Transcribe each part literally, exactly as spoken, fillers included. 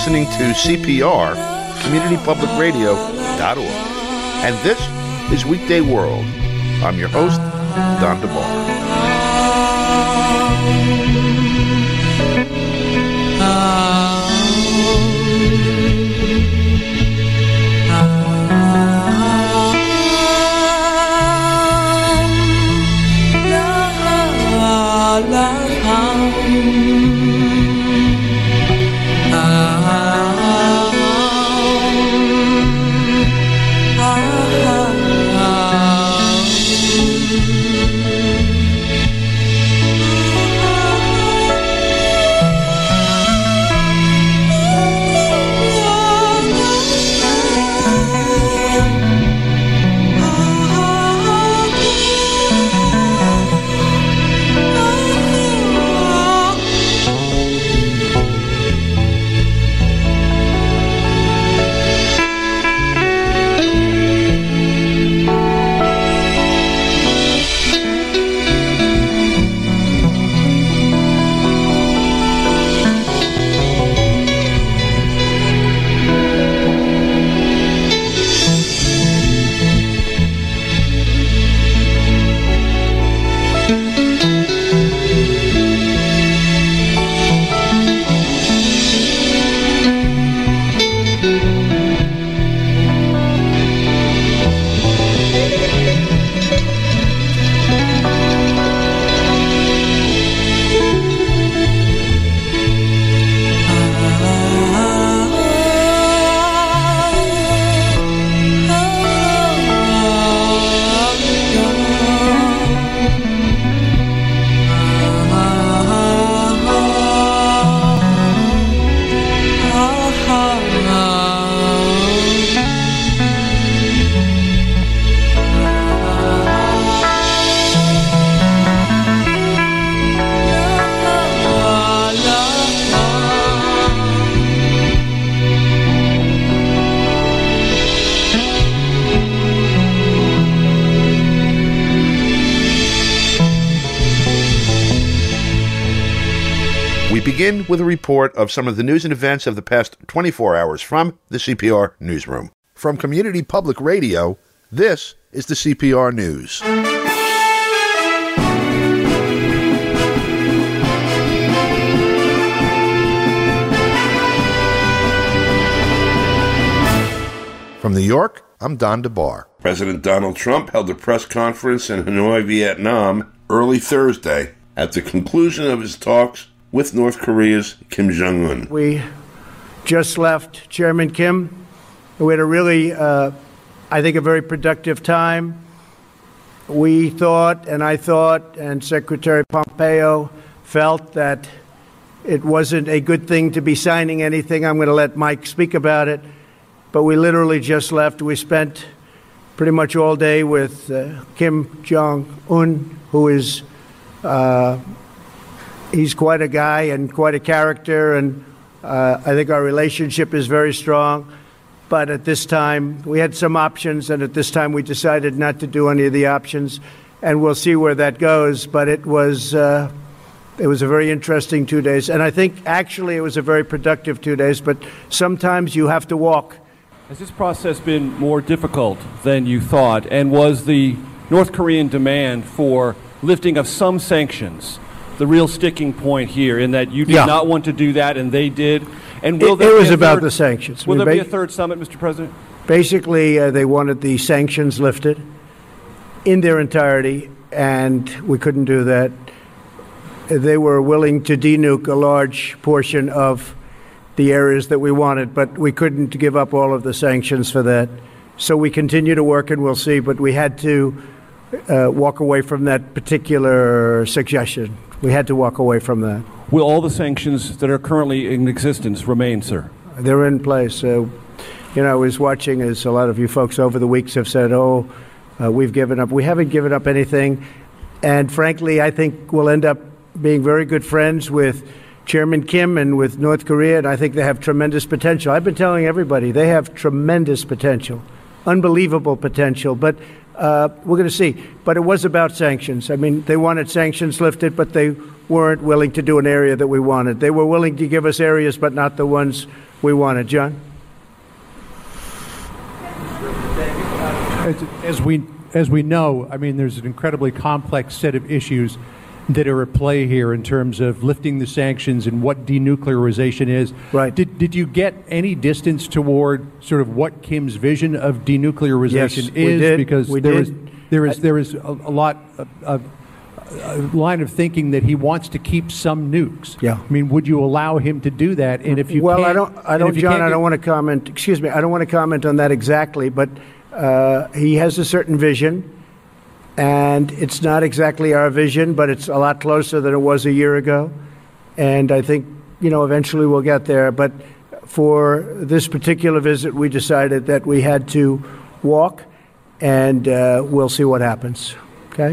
listening to C P R, community public radio dot org. And this is Weekday World. I'm your host, Don DeBar. Begin with a report of some of the news and events of the past twenty-four hours from the C P R Newsroom. From Community Public Radio, this is the C P R News. From New York, I'm Don DeBar. President Donald Trump held a press conference in Hanoi, Vietnam, early Thursday at the conclusion of his talks with North Korea's Kim Jong-un. We just left Chairman Kim. We had a really, uh, I think, a very productive time. We thought, and I thought, and Secretary Pompeo felt that it wasn't a good thing to be signing anything. I'm going to let Mike speak about it. But we literally just left. We spent pretty much all day with uh, Kim Jong-un, who is... Uh, He's quite a guy and quite a character, and uh, I think our relationship is very strong. But at this time, we had some options, and at this time we decided not to do any of the options, and we'll see where that goes. But it was uh, it was a very interesting two days, and I think actually it was a very productive two days, but sometimes you have to walk. Has this process been more difficult than you thought, and was the North Korean demand for lifting of some sanctions the real sticking point here, in that you did yeah. not want to do that and they did? And will it, there it was be a about third, the sanctions. Will I mean, there ba- be a third summit, Mister President? Basically, uh, they wanted the sanctions lifted in their entirety, and we couldn't do that. They were willing to denuke a large portion of the areas that we wanted, but we couldn't give up all of the sanctions for that. So we continue to work, and we'll see, but we had to uh, walk away from that particular suggestion. We had to walk away from that. Will all the sanctions that are currently in existence remain, sir? They're in place. So, you know, I was watching, as a lot of you folks over the weeks have said, oh, uh, we've given up. We haven't given up anything. And frankly, I think we'll end up being very good friends with Chairman Kim and with North Korea, and I think they have tremendous potential. I've been telling everybody they have tremendous potential, unbelievable potential. But Uh, we're going to see. But it was about sanctions. I mean, they wanted sanctions lifted, but they weren't willing to do an area that we wanted. They were willing to give us areas, but not the ones we wanted. John? As, as we as we know, I mean, there's an incredibly complex set of issues that are at play here in terms of lifting the sanctions and what denuclearization is. Right. Did did you get any distance toward sort of what Kim's vision of denuclearization yes, is? We did. Because we there did. is there is there is a, a lot of, of a line of thinking that he wants to keep some nukes. Yeah. I mean, would you allow him to do that? And if you well, can't, I don't. I don't, John. I don't want to comment. Excuse me. I don't want to comment on that exactly, but uh, he has a certain vision. And it's not exactly our vision, but it's a lot closer than it was a year ago. And I think, you know, eventually we'll get there. But for this particular visit, we decided that we had to walk, and uh, we'll see what happens. Okay?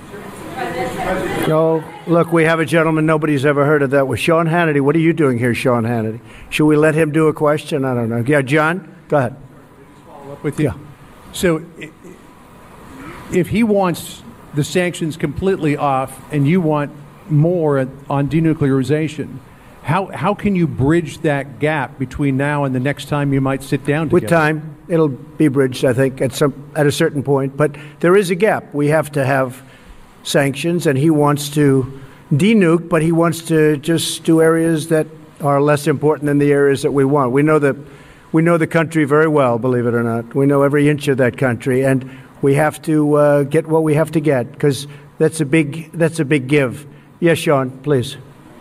So, look, we have a gentleman nobody's ever heard of that was Sean Hannity. What are you doing here, Sean Hannity? Should we let him do a question? I don't know. Yeah, John, go ahead. Follow up with you. Yeah. So, if he wants the sanctions completely off and you want more on denuclearization, how how can you bridge that gap between now and the next time you might sit down together? With time, it'll be bridged, I think, at some at a certain point. But there is a gap. We have to have sanctions, and he wants to denuke, but he wants to just do areas that are less important than the areas that we want. We know the we know the country very well, believe it or not. We know every inch of that country, and we have to uh, get what we have to get, because that's a big that's a big give. Yes, Sean, please.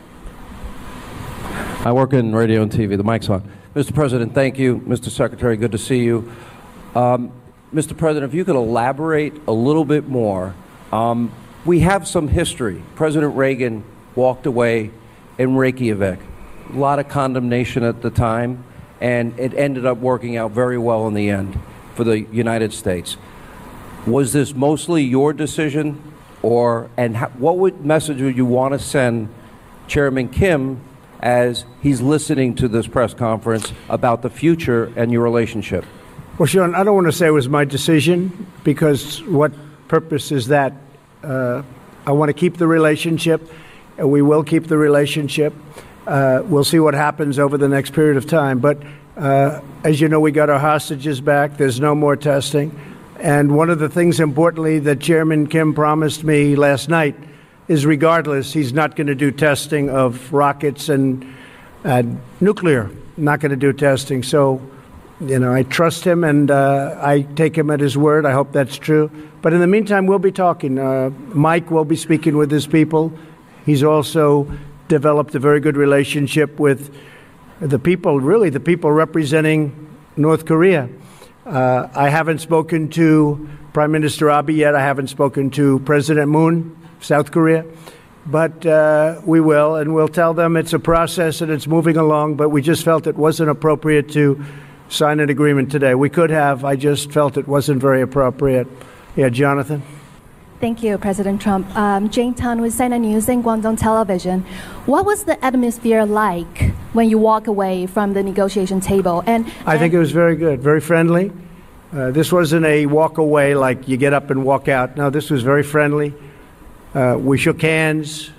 I work in radio and T V. The mic's on. Mister President, thank you. Mister Secretary, good to see you. Um, Mister President, if you could elaborate a little bit more. Um, we have some history. President Reagan walked away in Reykjavik. A lot of condemnation at the time, and it ended up working out very well in the end for the United States. Was this mostly your decision, or and how, what would message would you want to send Chairman Kim as he's listening to this press conference about the future and your relationship? Well, Sean, I don't want to say it was my decision, because what purpose is that? Uh, I want to keep the relationship, and we will keep the relationship. Uh, we'll see what happens over the next period of time. But uh, as you know, we got our hostages back. There's no more testing. And one of the things, importantly, that Chairman Kim promised me last night is, regardless, he's not going to do testing of rockets and uh, nuclear. Not going to do testing. So, you know, I trust him, and uh, I take him at his word. I hope that's true. But in the meantime, we'll be talking. Uh, Mike will be speaking with his people. He's also developed a very good relationship with the people, really the people representing North Korea. Uh, I haven't spoken to Prime Minister Abe yet. I haven't spoken to President Moon, South Korea. But uh, we will, and we'll tell them it's a process and it's moving along, but we just felt it wasn't appropriate to sign an agreement today. We could have. I just felt it wasn't very appropriate. Yeah, Jonathan? Thank you, President Trump. Um, Jane Tan with C N N News and Guangdong Television. What was the atmosphere like when you walk away from the negotiation table? And, and I think it was very good, very friendly. Uh, this wasn't a walk away like you get up and walk out. No, this was very friendly. Uh, we shook hands.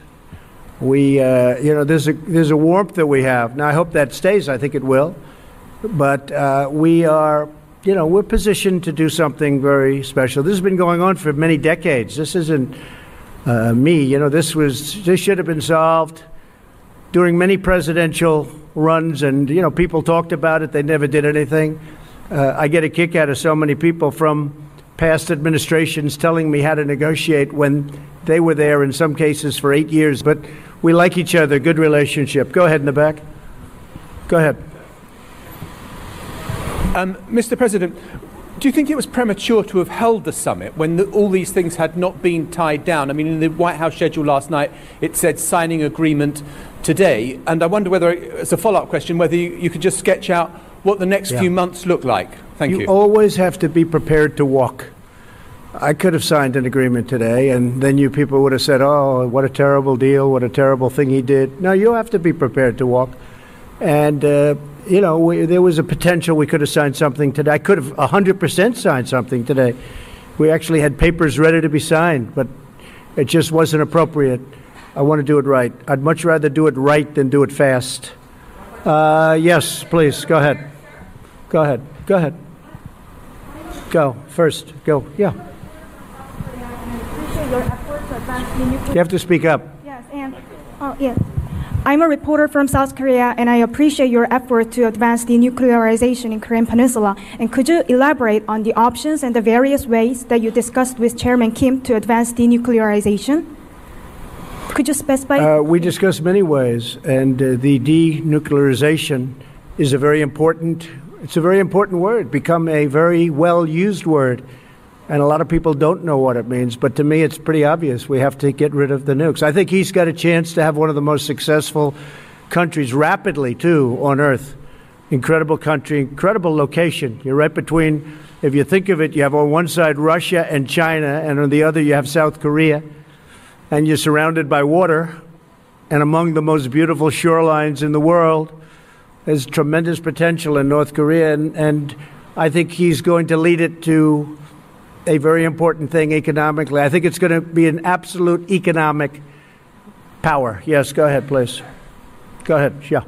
We, uh, you know, there's a there's a warmth that we have. Now, I hope that stays. I think it will. But uh, we are, you know, we're positioned to do something very special. This has been going on for many decades. This isn't uh, me. You know, this was this should have been solved during many presidential runs, and you know, people talked about it. They never did anything. Uh, I get a kick out of so many people from past administrations telling me how to negotiate when they were there in some cases for eight years. But we like each other. Good relationship. Go ahead in the back. Go ahead. Um, Mister President, do you think it was premature to have held the summit when the, all these things had not been tied down? I mean, in the White House schedule last night, it said signing agreement today. And I wonder whether, as a follow-up question, whether you, you could just sketch out what the next Yeah. few months look like. Thank you. You always have to be prepared to walk. I could have signed an agreement today, and then you people would have said, oh, what a terrible deal, what a terrible thing he did. No, you have to be prepared to walk. And, uh, you know, we, there was a potential we could have signed something today. I could have one hundred percent signed something today. We actually had papers ready to be signed, but it just wasn't appropriate. I want to do it right. I'd much rather do it right than do it fast. Uh, yes, please, go ahead. Go ahead. Go ahead. Go. First. Go. Yeah. You have to speak up. Yes, and oh, yes. I'm a reporter from South Korea, and I appreciate your effort to advance denuclearization in Korean Peninsula. And could you elaborate on the options and the various ways that you discussed with Chairman Kim to advance denuclearization? Could you specify? Uh, we discussed many ways, and uh, the denuclearization is a very important. It's a very important word. Become a very well used word. And a lot of people don't know what it means, but to me it's pretty obvious. We have to get rid of the nukes. I think he's got a chance to have one of the most successful countries rapidly, too, on Earth. Incredible country, incredible location. You're right between, if you think of it, you have on one side Russia and China, and on the other you have South Korea. And you're surrounded by water, and among the most beautiful shorelines in the world. There's tremendous potential in North Korea, and, and I think he's going to lead it to a very important thing economically. I think it's going to be an absolute economic power. Yes, go ahead, please. Go ahead, yeah.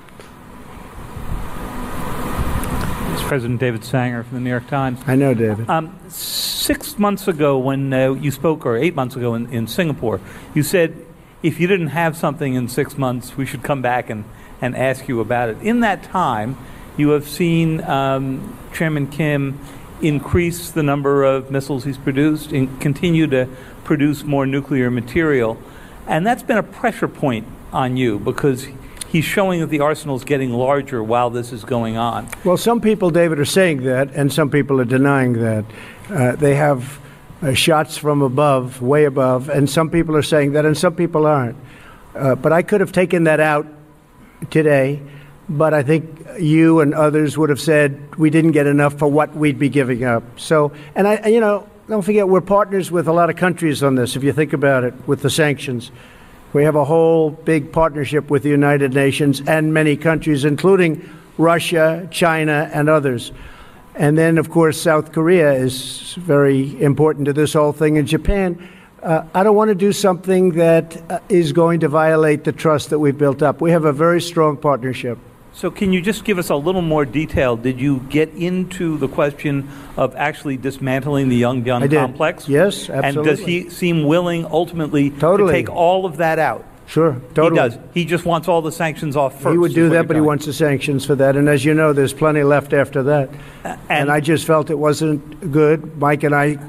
It's President David Sanger from the New York Times. I know, David. Um, six months ago when uh, you spoke, or eight months ago in, in Singapore, you said if you didn't have something in six months, we should come back and, and ask you about it. In that time, you have seen um, Chairman Kim increase the number of missiles he's produced and continue to produce more nuclear material. And that's been a pressure point on you because he's showing that the arsenal is getting larger while this is going on. Well, some people, David, are saying that, and some people are denying that. Uh, they have uh, shots from above, way above, and some people are saying that, and some people aren't. Uh, but I could have taken that out today. But I think you and others would have said we didn't get enough for what we'd be giving up. So, and I, you know, don't forget, we're partners with a lot of countries on this, if you think about it, with the sanctions. We have a whole big partnership with the United Nations and many countries, including Russia, China, and others. And then, of course, South Korea is very important to this whole thing, and Japan. Uh, I don't want to do something that uh, is going to violate the trust that we've built up. We have a very strong partnership. So can you just give us a little more detail? Did you get into the question of actually dismantling the Yongbyon complex? Yes, absolutely. And does he seem willing ultimately totally. to take all of that out? Sure, totally. He does. He just wants all the sanctions off first. He would do that, but he telling. wants the sanctions for that. And as you know, there's plenty left after that. Uh, and, and I just felt it wasn't good. Mike and I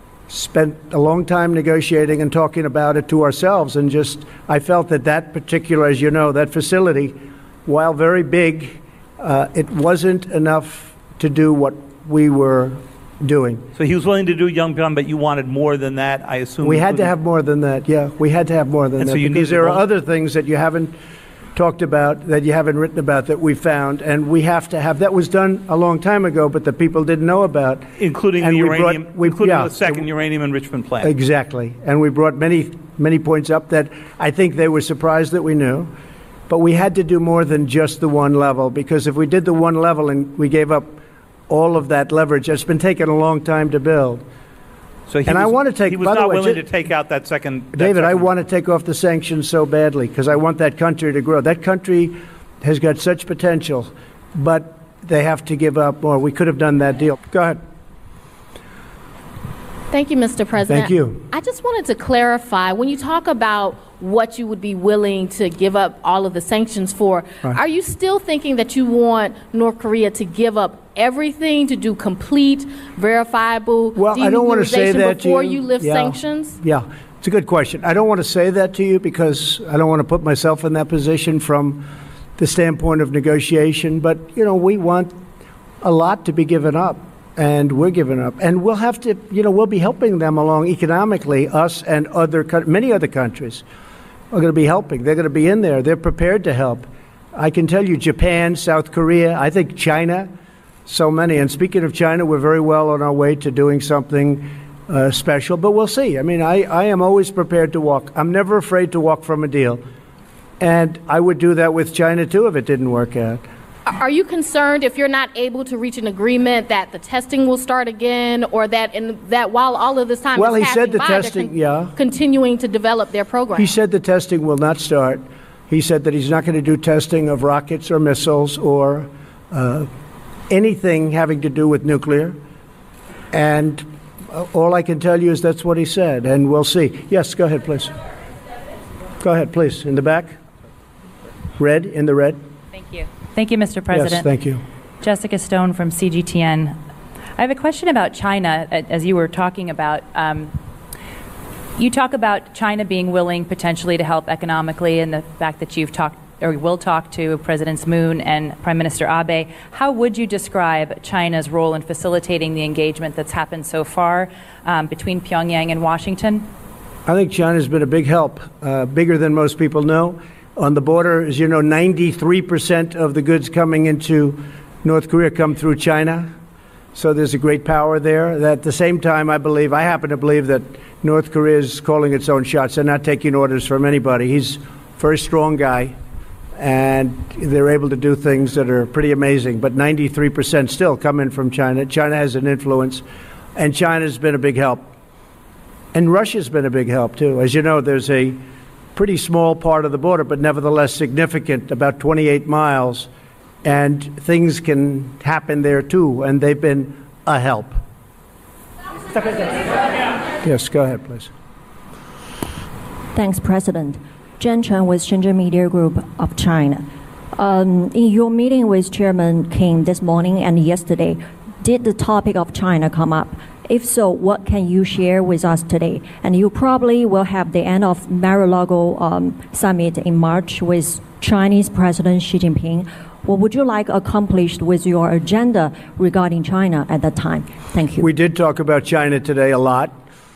spent a long time negotiating and talking about it to ourselves. And just, I felt that that particular, as you know, that facility, while very big, uh, it wasn't enough to do what we were doing. So he was willing to do Yongbyon, but you wanted more than that, I assume? We had to have more than that, yeah. We had to have more than and that. So you because there are more? other things that you haven't talked about, that you haven't written about, that we found. And we have to have, that was done a long time ago, but the people didn't know about. Including and the we uranium, brought, we, including yeah, the second uranium enrichment plant. Exactly. And we brought many, many points up that I think they were surprised that we knew. But we had to do more than just the one level, because if we did the one level and we gave up all of that leverage, it's been taking a long time to build. So he and was, I want to take. He was by not the way, willing just, to take out that second. That David, second. I want to take off the sanctions so badly because I want that country to grow. That country has got such potential, but they have to give up more. We could have done that deal. Go ahead. Thank you, Mister President. Thank you. I just wanted to clarify, when you talk about what you would be willing to give up all of the sanctions for, right. Are you still thinking that you want North Korea to give up everything to do complete, verifiable well, I don't want to say that before to you. you lift yeah. sanctions? Yeah, it's a good question. I don't want to say that to you because I don't want to put myself in that position from the standpoint of negotiation. But, you know, we want a lot to be given up. And we're giving up. And we'll have to, you know, we'll be helping them along economically, us and other, many other countries are going to be helping. They're going to be in there. They're prepared to help. I can tell you Japan, South Korea, I think China, so many. And speaking of China, we're very well on our way to doing something uh, special. But we'll see. I mean, I, I am always prepared to walk. I'm never afraid to walk from a deal. And I would do that with China, too, if it didn't work out. Are you concerned if you're not able to reach an agreement that the testing will start again, or that in that while all of this time well, is he passing said the by, testing, con- yeah. continuing to develop their program? He said the testing will not start. He said that he's not going to do testing of rockets or missiles or uh, anything having to do with nuclear. And uh, all I can tell you is that's what he said, and we'll see. Yes, go ahead, please. Go ahead, please. In the back. Red, in the red. Thank you. Thank you, Mister President. Yes, thank you. Jessica Stone from C G T N. I have a question about China, as you were talking about. Um, you talk about China being willing potentially to help economically, and the fact that you've talked or will talk to Presidents Moon and Prime Minister Abe. How would you describe China's role in facilitating the engagement that's happened so far um, between Pyongyang and Washington? I think China's been a big help, uh, bigger than most people know. On the border, as you know, ninety-three percent of the goods coming into North Korea come through China. So there's a great power there. At the same time, I believe, I happen to believe that North Korea is calling its own shots. They're not taking orders from anybody. He's a very strong guy, and they're able to do things that are pretty amazing. But ninety-three percent still come in from China. China has an influence, and China's been a big help. And Russia's been a big help, too. As you know, there's a pretty small part of the border, but nevertheless significant, about twenty-eight miles. And things can happen there, too, and they've been a help. Yes, go ahead, please. Thanks, President. Jen Chen with Shenzhen Media Group of China. Um, in your meeting with Chairman Kim this morning and yesterday, did the topic of China come up? If so, what can you share with us today? And you probably will have the end of Mar-a-Lago um, summit in March with Chinese President Xi Jinping. What would you like accomplished with your agenda regarding China at that time? Thank you. We did talk about China today a lot,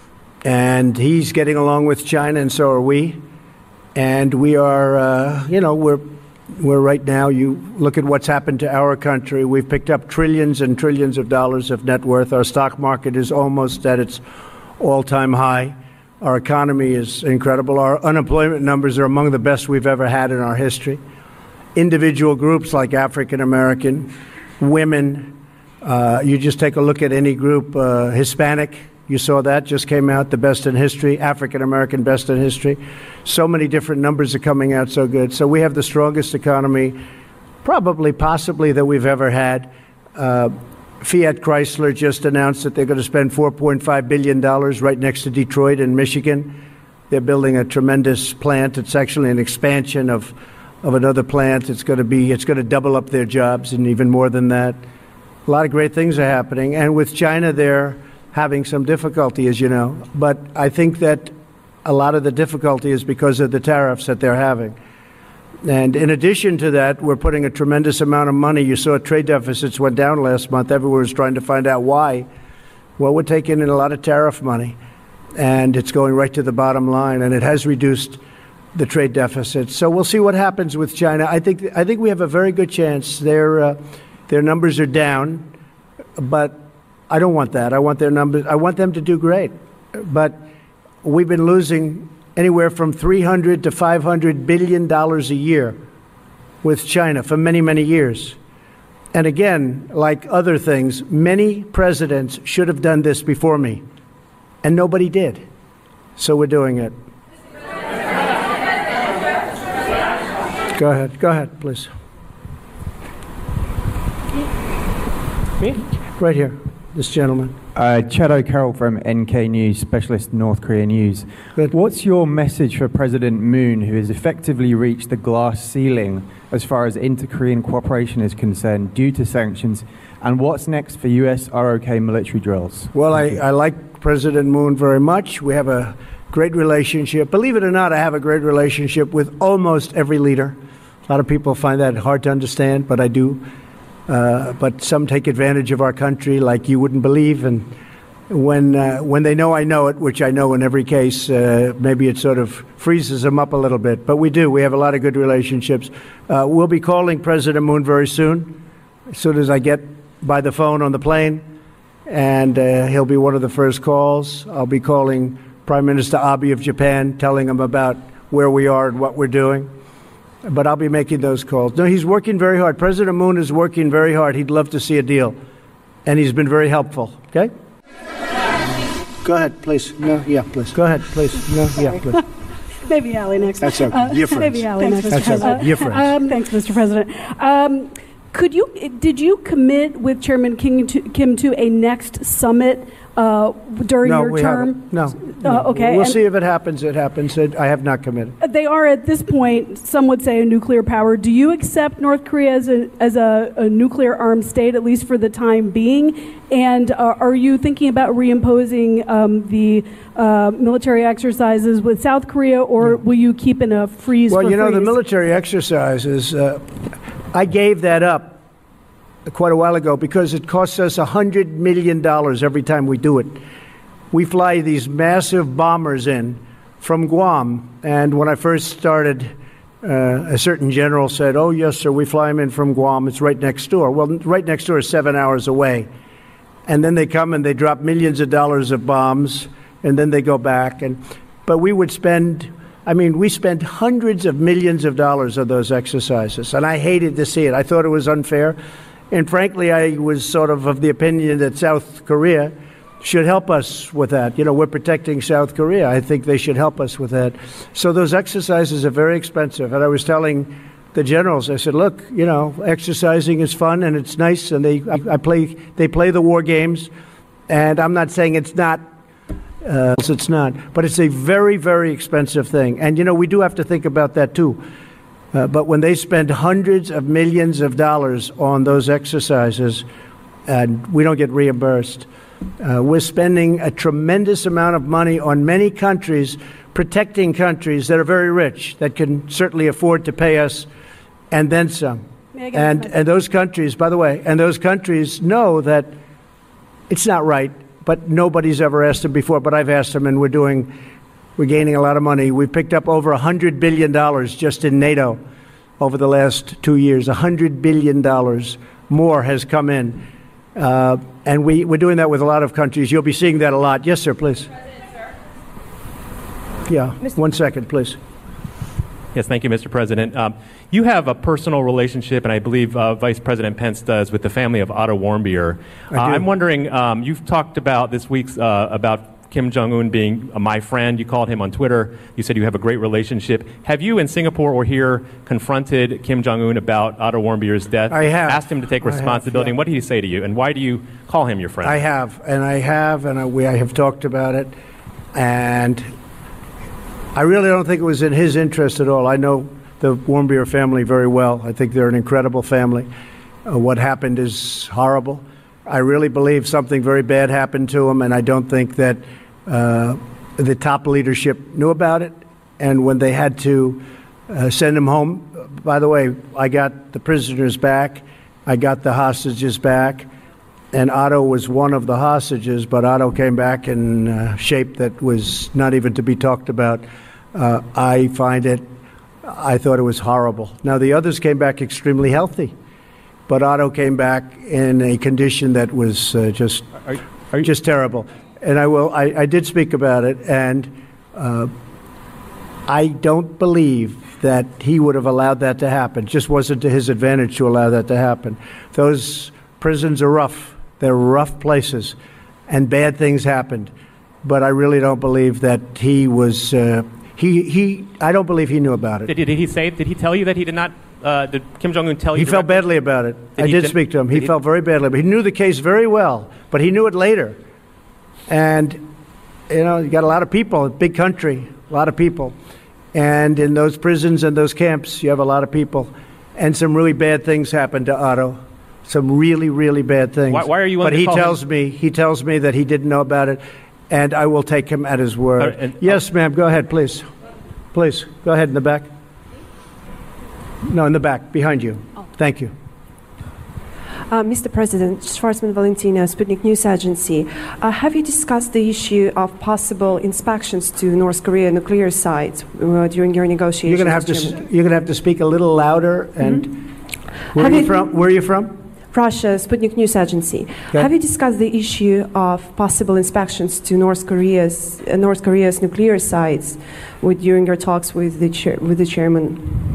and he's getting along with China, and so are we. And we are, uh, you know, we're we're right now, you look at what's happened to our country. We've picked up trillions and trillions of dollars of net worth. Our stock market is almost at its all-time high. Our economy is incredible. Our unemployment numbers are among the best we've ever had in our history. Individual groups like African American, women, uh, you just take a look at any group, uh, Hispanic, you saw that, just came out, the best in history, African American, best in history. So many different numbers are coming out so good. So we have the strongest economy, probably, possibly, that we've ever had. Uh, Fiat Chrysler just announced that they're going to spend four point five billion dollars right next to Detroit in Michigan. They're building a tremendous plant. It's actually an expansion of of another plant. It's going to be, it's going to double up their jobs and even more than that. A lot of great things are happening. And with China, they're having some difficulty, as you know. But I think that a lot of the difficulty is because of the tariffs that they're having. And in addition to that, we're putting a tremendous amount of money. You saw trade deficits went down last month. Everyone was trying to find out why. Well, we're taking in a lot of tariff money, and it's going right to the bottom line, and it has reduced the trade deficit. So we'll see what happens with China. I think I think we have a very good chance. Their uh, their numbers are down, but I don't want that. I want their numbers. I want them to do great. But we've been losing anywhere from three hundred to five hundred billion dollars a year with China for many, many years. And again, like other things, many presidents should have done this before me, and nobody did. So we're doing it. Go ahead. Go ahead, please. Me? Right here. This gentleman. Uh, Chad O'Carroll from N K News, Specialist North Korea News. Good. What's your message for President Moon, who has effectively reached the glass ceiling as far as inter-Korean cooperation is concerned due to sanctions? And what's next for U S R O K military drills? Well, I, I like President Moon very much. We have a great relationship. Believe it or not, I have a great relationship with almost every leader. A lot of people find that hard to understand, but I do. Uh, but some take advantage of our country like you wouldn't believe. And when uh, when they know I know it, which I know in every case, uh, maybe it sort of freezes them up a little bit. But we do. We have a lot of good relationships. Uh, we'll be calling President Moon very soon, as soon as I get by the phone on the plane. And uh, he'll be one of the first calls. I'll be calling Prime Minister Abe of Japan, telling him about where we are and what we're doing. But I'll be making those calls. No, he's working very hard. President Moon is working very hard. He'd love to see a deal. And he's been very helpful. Okay? Go ahead, please. No, yeah, please. Go ahead, please. No, yeah, please. maybe Allie next. That's okay. Uh, You're friends. Maybe Allie Thanks, next. That's okay. You're friends. Um, thanks, Mister President. Um, could you, did you commit with Chairman Kim to, Kim to a next summit uh, during no, your we term? Haven't. No. no. Uh, okay. We'll and see if it happens. It happens. I have not committed. They are at this point, some would say, a nuclear power. Do you accept North Korea as a as a, a nuclear armed state, at least for the time being? And uh, are you thinking about reimposing um, the uh, military exercises with South Korea, or will you keep in a freeze? Well, for you know, freeze? the military exercises. Uh, I gave that up quite a while ago because it costs us one hundred million dollars every time we do it. We fly these massive bombers in from Guam, and when I first started, uh, a certain general said, oh, yes, sir, we fly them in from Guam. It's right next door. Well, right next door is seven hours away. And then they come and they drop millions of dollars of bombs, and then they go back. And But we would spend, I mean, we spent hundreds of millions of dollars on those exercises, and I hated to see it. I thought it was unfair. And frankly, I was sort of of the opinion that South Korea should help us with that. You know, we're protecting South Korea. I think they should help us with that. So those exercises are very expensive. And I was telling the generals, I said, look, you know, exercising is fun and it's nice. And they, I, I play, they play the war games. And I'm not saying it's not, uh, it's not, but it's a very, very expensive thing. And, you know, we do have to think about that too. Uh, but when they spend hundreds of millions of dollars on those exercises and we don't get reimbursed, uh, we're spending a tremendous amount of money on many countries, protecting countries that are very rich, that can certainly afford to pay us, and then some. And, and those countries, by the way, and those countries know that it's not right, but nobody's ever asked them before, but I've asked them, and we're doing... We're gaining a lot of money. We've picked up over one hundred billion dollars just in NATO over the last two years. one hundred billion dollars more has come in. Uh, and we, we're doing that with a lot of countries. You'll be seeing that a lot. Yes, sir, please. President, sir. Yeah, one second, please. Yes, thank you, Mister President. Um, you have a personal relationship, and I believe uh, Vice President Pence does, with the family of Otto Warmbier. Uh, I'm wondering, um, you've talked about this week's, uh, about Kim Jong-un being uh, my friend. You called him on Twitter. You said you have a great relationship. Have you in Singapore or here confronted Kim Jong-un about Otto Warmbier's death? I have. Asked him to take responsibility. I have, yeah. And what did he say to you? And why do you call him your friend? I have, and I have, and I, we, I have talked about it. And I really don't think it was in his interest at all. I know the Warmbier family very well. I think they're an incredible family. Uh, what happened is horrible. I really believe something very bad happened to him, and I don't think that uh, the top leadership knew about it. And when they had to uh, send him home, by the way, I got the prisoners back, I got the hostages back, and Otto was one of the hostages, but Otto came back in uh, shape that was not even to be talked about. Uh, I find it, I thought it was horrible. Now, the others came back extremely healthy. But Otto came back in a condition that was uh, just are, are you, just terrible. And I will. I, I did speak about it, and uh, I don't believe that he would have allowed that to happen. It just wasn't to his advantage to allow that to happen. Those prisons are rough. They're rough places, and bad things happened. But I really don't believe that he was. Uh, he he. I don't believe he knew about it. Did, did he say? Did he tell you that he did not? Uh, did Kim Jong-un tell you? He felt badly about it. Did I he did den- speak to him. He, did he felt very badly. But he knew the case very well, but he knew it later. And, you know, you got a lot of people, a big country, a lot of people. And in those prisons and those camps, you have a lot of people. And some really bad things happened to Otto. Some really, really bad things. Why, why are you? But he call tells him? me, he tells me that he didn't know about it, and I will take him at his word. Uh, and, yes, ma'am. Go ahead, please. Please go ahead in the back. No, in the back, behind you. Oh. Thank you. Uh, Mister President, Schwarzman Valentino, Sputnik News Agency. Uh, have you discussed the issue of possible inspections to North Korea nuclear sites uh, during your negotiations? You're going to have to. S- you're going to have to speak a little louder. And mm-hmm. where have are you it, from? Where are you from? Russia, Sputnik News Agency. Okay. Have you discussed the issue of possible inspections to North Korea's uh, North Korea's nuclear sites with, during your talks with the chair, with the chairman?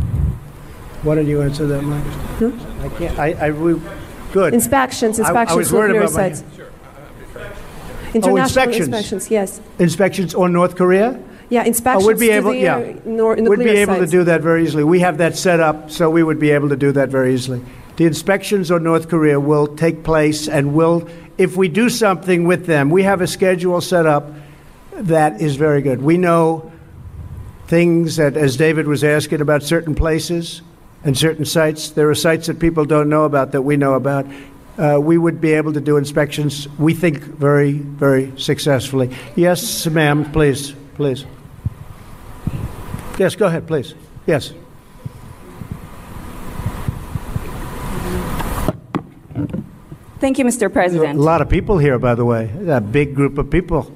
Why don't you answer that, Mike? Hmm? I can't. I. I we, good. Inspections. Inspections. I, I was worried nuclear about sites. my, International oh, inspections. inspections. Yes. Inspections on North Korea. Yeah, inspections oh, we'd be able, to the yeah. uh, nor- We'd be able sites. to do that very easily. We have that set up, so we would be able to do that very easily. The inspections on North Korea will take place, and will, if we do something with them, we have a schedule set up that is very good. We know things that, as David was asking about certain places and certain sites, there are sites that people don't know about that we know about. Uh, we would be able to do inspections, we think, very, very successfully. Yes, ma'am, please, please. Yes, go ahead, please. Yes. Thank you, Mister President. A lot of people here, by the way. A big group of people.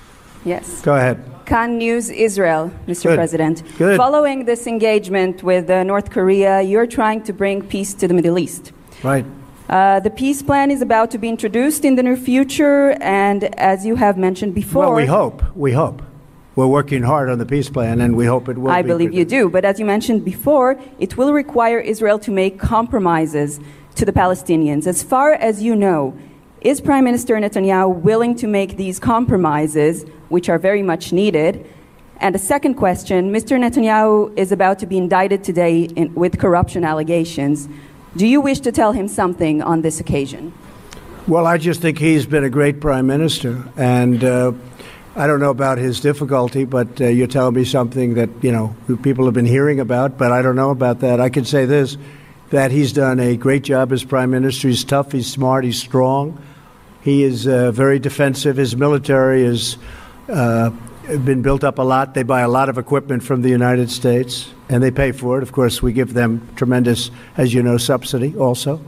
Yes. Go ahead. Khan News Israel, Mister Good. President. Good. Following this engagement with uh, North Korea, you're trying to bring peace to the Middle East. Right. Uh, the peace plan is about to be introduced in the near future, and as you have mentioned before... Well, we hope. We hope. We're working hard on the peace plan, and we hope it will I be believe you do, but as you mentioned before, it will require Israel to make compromises to the Palestinians. As far as you know, is Prime Minister Netanyahu willing to make these compromises, which are very much needed? And a second question, Mister Netanyahu is about to be indicted today in, with corruption allegations. Do you wish to tell him something on this occasion? Well, I just think he's been a great prime minister, and uh, I don't know about his difficulty, but uh, you're telling me something that, you know, people have been hearing about, but I don't know about that. I can say this, that he's done a great job as prime minister. He's tough, he's smart, he's strong. He is uh, very defensive. His military has uh, been built up a lot. They buy a lot of equipment from the United States, and they pay for it. Of course, we give them tremendous, as you know, subsidy also.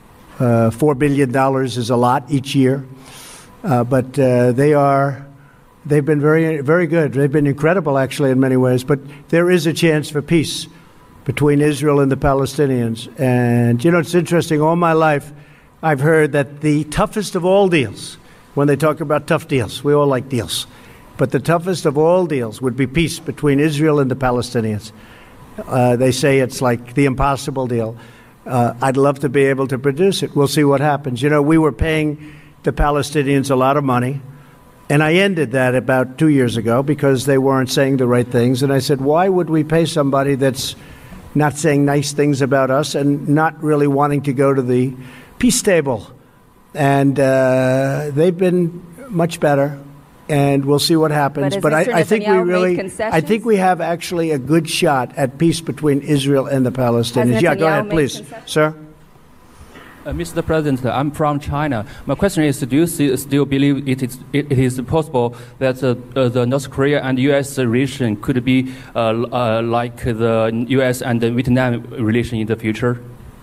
Uh, Four billion dollars is a lot each year, uh, but uh, they are, they've been very, very good. They've been incredible, actually, in many ways. But there is a chance for peace between Israel and the Palestinians. And, you know, it's interesting. All my life, I've heard that the toughest of all deals, when they talk about tough deals, we all like deals, but the toughest of all deals would be peace between Israel and the Palestinians. Uh, they say it's like the impossible deal. Uh, I'd love to be able to produce it. We'll see what happens. You know, we were paying the Palestinians a lot of money, and I ended that about two years ago because they weren't saying the right things. And I said, why would we pay somebody that's not saying nice things about us and not really wanting to go to the peace table? And uh, they've been much better. And we'll see what happens. But, but I, I think we really, concessions? I think we have actually a good shot at peace between Israel and the Palestinians. Yeah, go ahead, please, sir. Uh, Mister President, I'm from China. My question is: do you see, still believe it is it, it is possible that uh, uh, the North Korea and U S relation could be uh, uh, like the U S and the Vietnam relation in the future?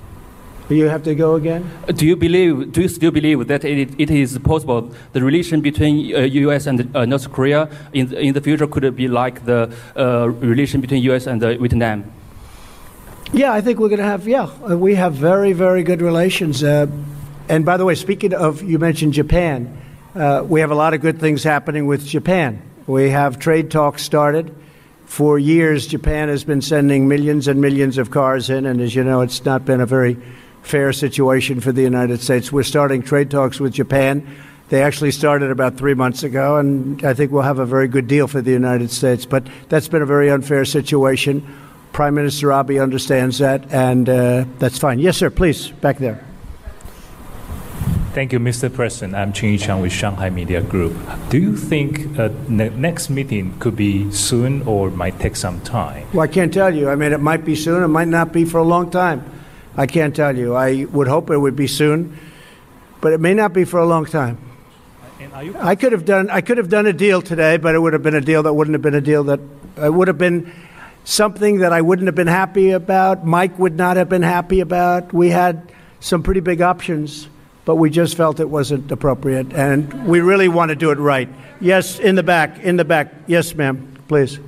You have to go again? Do you believe? Do you still believe that it, it is possible the relation between uh, U S and uh, North Korea in in the future could be like the uh, relation between U S and uh, Vietnam? Yeah, I think we're going to have. Yeah, uh, we have very very good relations. Uh, and by the way, speaking of, you mentioned Japan. Uh, we have a lot of good things happening with Japan. We have trade talks started. For years, Japan has been sending millions and millions of cars in, and as you know, it's not been a very fair situation for the United States. We're starting trade talks with Japan. They actually started about three months ago, and I think we'll have a very good deal for the United States. But that's been a very unfair situation. Prime Minister Abe understands that, and uh, that's fine. Yes, sir, please, back there. Thank you, Mister President. I'm Ching Yichang with Shanghai Media Group. Do you think uh, the next meeting could be soon or might take some time? Well, I can't tell you. I mean, it might be soon. It might not be for a long time. I can't tell you. I would hope it would be soon, but it may not be for a long time. I could have done. I could have done a deal today, but it would have been a deal that wouldn't have been a deal that uh, would have been something that I wouldn't have been happy about. Mike would not have been happy about. We had some pretty big options, but we just felt it wasn't appropriate, and we really want to do it right. Yes, in the back. In the back. Yes, ma'am. Please.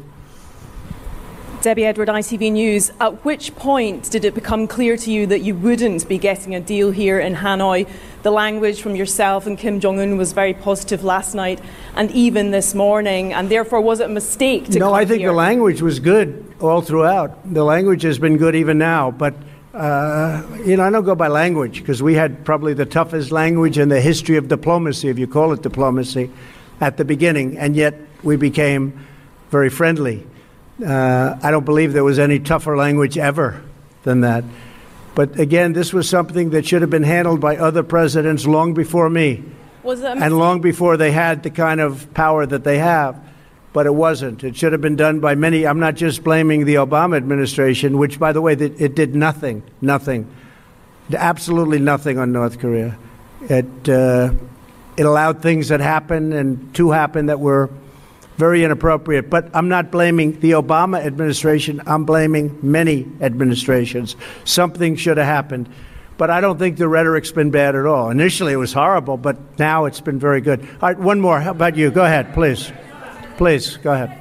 Debbie Edward, I T V News. At which point did it become clear to you that you wouldn't be getting a deal here in Hanoi? The language from yourself and Kim Jong-un was very positive last night and even this morning, and therefore was it a mistake to No, come I think here? the language was good all throughout. The language has been good even now, but uh, you know, I don't go by language because we had probably the toughest language in the history of diplomacy, if you call it diplomacy, at the beginning, and yet we became very friendly. Uh, I don't believe there was any tougher language ever than that. But again, this was something that should have been handled by other presidents long before me. Was it and long before they had the kind of power that they have. But it wasn't. It should have been done by many. I'm not just blaming the Obama administration, which, by the way, it did nothing, nothing, absolutely nothing on North Korea. It, uh, it allowed things that happened and to happen that were very inappropriate. But I'm not blaming the Obama administration. I'm blaming many administrations. Something should have happened. But I don't think the rhetoric's been bad at all. Initially, it was horrible, but now it's been very good. All right, one more. How about you? Go ahead, please. Please, go ahead.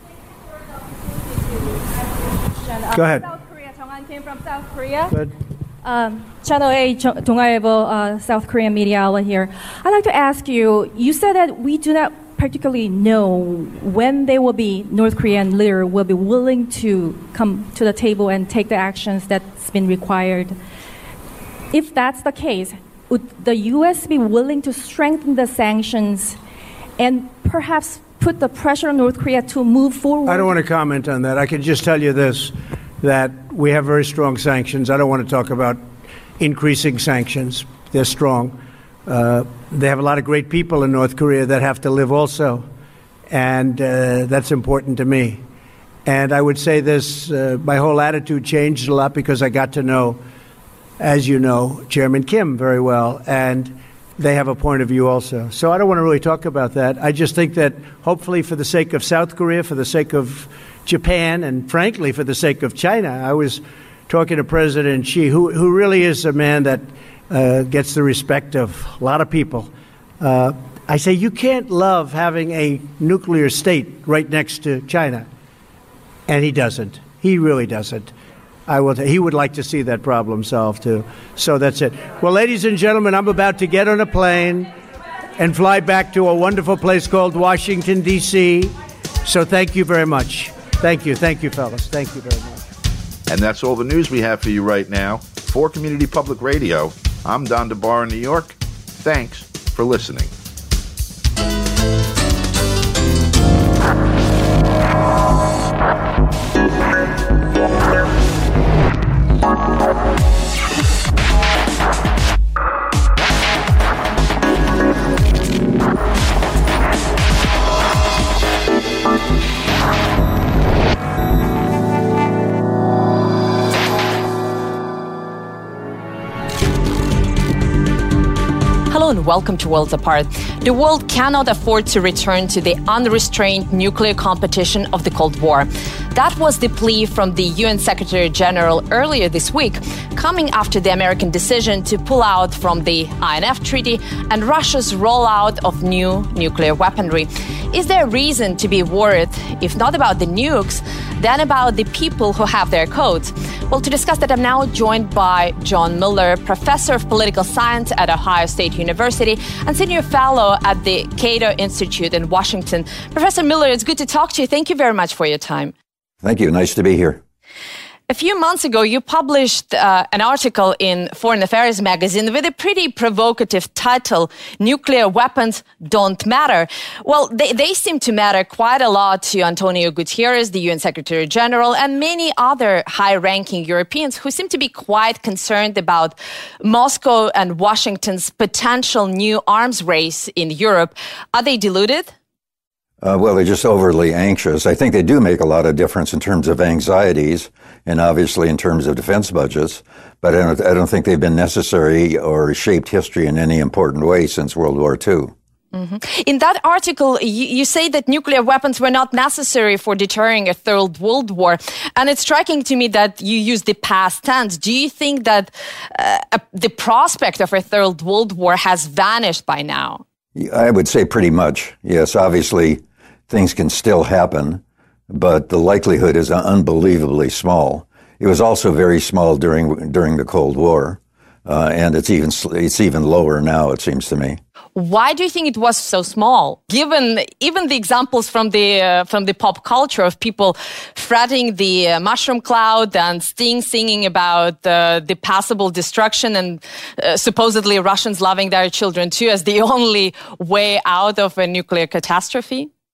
Go ahead. South Korea. Chong-an came from South Korea. Good. Um, Channel A, Dongaevo, uh, South Korean media outlet here. I'd like to ask you, you said that we do not particularly know when they will be, North Korean leader will be willing to come to the table and take the actions that's been required. If that's the case, would the U S be willing to strengthen the sanctions and perhaps put the pressure on North Korea to move forward? I don't want to comment on that. I can just tell you this, that we have very strong sanctions. I don't want to talk about increasing sanctions. They're strong. Uh, they have a lot of great people in North Korea that have to live also, and uh, that's important to me. And I would say this, uh, my whole attitude changed a lot because I got to know, as you know, Chairman Kim very well, and they have a point of view also. So I don't want to really talk about that. I just think that hopefully for the sake of South Korea, for the sake of Japan, and frankly for the sake of China, I was talking to President Xi, who, who really is a man that uh, gets the respect of a lot of people. Uh, I say you can't love having a nuclear state right next to China. And he doesn't. He really doesn't. I will. T- he would like to see that problem solved, too. So that's it. Well, ladies and gentlemen, I'm about to get on a plane and fly back to a wonderful place called Washington, D C So thank you very much. Thank you. Thank you, fellas. Thank you very much. And that's all the news we have for you right now. For Community Public Radio, I'm Don DeBar in New York. Thanks for listening. Hello and welcome to Worlds Apart. The world cannot afford to return to the unrestrained nuclear competition of the Cold War. That was the plea from the U N Secretary General earlier this week, coming after the American decision to pull out from the I N F Treaty and Russia's rollout of new nuclear weaponry. Is there a reason to be worried, if not about the nukes, then about the people who have their codes? Well, to discuss that, I'm now joined by John Miller, professor of political science at Ohio State University and senior fellow at the Cato Institute in Washington. Professor Miller, it's good to talk to you. Thank you very much for your time. Thank you. Nice to be here. A few months ago, you published uh, an article in Foreign Affairs magazine with a pretty provocative title, Nuclear Weapons Don't Matter. Well, they, they seem to matter quite a lot to Antonio Guterres, the U N Secretary General, and many other high-ranking Europeans who seem to be quite concerned about Moscow and Washington's potential new arms race in Europe. Are they deluded? Uh, well, they're just overly anxious. I think they do make a lot of difference in terms of anxieties and obviously in terms of defense budgets, but I don't, I don't think they've been necessary or shaped history in any important way since World War Two. Mm-hmm. In that article, you, you say that nuclear weapons were not necessary for deterring a third world war. And it's striking to me that you use the past tense. Do you think that uh, a, the prospect of a third world war has vanished by now? I would say pretty much. Yes, obviously things can still happen, but the likelihood is unbelievably small. It was also very small during during the Cold War, uh, and it's even it's even lower now, it seems to me. Why do you think it was so small? Given even the examples from the uh, from the pop culture of people fretting the uh, mushroom cloud and Sting singing about uh, the possible destruction and uh, supposedly Russians loving their children too as the only way out of a nuclear catastrophe?